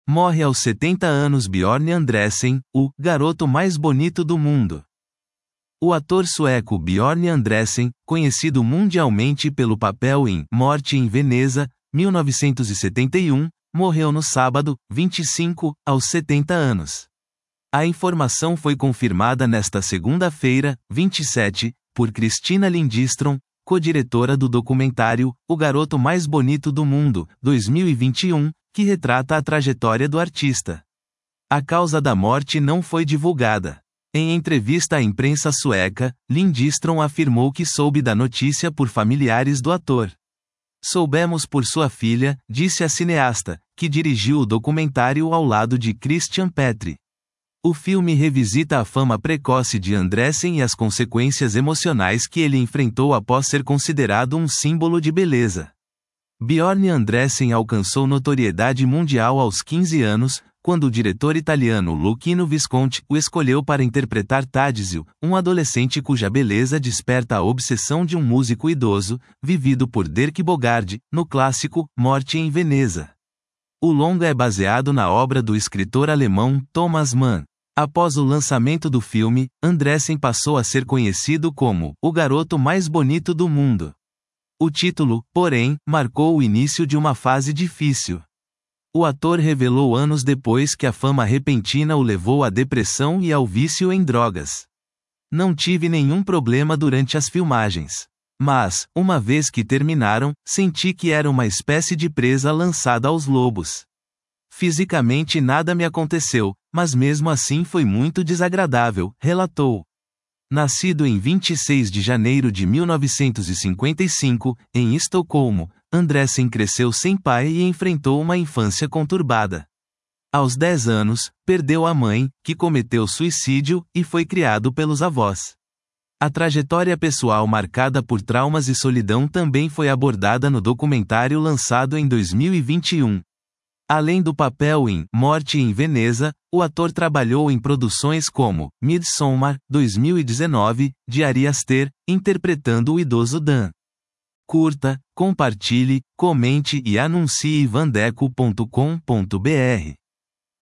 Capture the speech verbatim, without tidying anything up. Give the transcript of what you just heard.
Morre aos setenta anos Bjorn Andressen, o garoto mais bonito do mundo. O ator sueco Bjorn Andressen, conhecido mundialmente pelo papel em Morte em Veneza, mil novecentos e setenta e um, morreu no sábado, vinte e cinco, aos setenta anos. A informação foi confirmada nesta segunda-feira, vinte e sete, por Christina Lindström, co-diretora do documentário O Garoto Mais Bonito do Mundo, dois mil e vinte e um, que retrata a trajetória do artista. A causa da morte não foi divulgada. Em entrevista à imprensa sueca, Lindström afirmou que soube da notícia por familiares do ator. Soubemos por sua filha, disse a cineasta, que dirigiu o documentário ao lado de Christian Petri. O filme revisita a fama precoce de Andressen e as consequências emocionais que ele enfrentou após ser considerado um símbolo de beleza. Bjorn Andressen alcançou notoriedade mundial aos quinze anos, quando o diretor italiano Luchino Visconti o escolheu para interpretar Tadzio, um adolescente cuja beleza desperta a obsessão de um músico idoso, vivido por Dirk Bogarde, no clássico Morte em Veneza. O longa é baseado na obra do escritor alemão Thomas Mann. Após o lançamento do filme, Andressen passou a ser conhecido como o garoto mais bonito do mundo. O título, porém, marcou o início de uma fase difícil. O ator revelou anos depois que a fama repentina o levou à depressão e ao vício em drogas. Não tive nenhum problema durante as filmagens. Mas, uma vez que terminaram, senti que era uma espécie de presa lançada aos lobos. Fisicamente nada me aconteceu, mas mesmo assim foi muito desagradável, relatou. Nascido em vinte e seis de janeiro de mil novecentos e cinquenta e cinco, em Estocolmo, Andressen cresceu sem pai e enfrentou uma infância conturbada. Aos dez anos, perdeu a mãe, que cometeu suicídio, e foi criado pelos avós. A trajetória pessoal marcada por traumas e solidão também foi abordada no documentário lançado em dois mil e vinte e um. Além do papel em Morte em Veneza, o ator trabalhou em produções como Midsommar, dois mil e dezenove, de Ari Aster, interpretando o idoso Dan. Curta, compartilhe, comente e anuncie vandeco ponto com ponto br.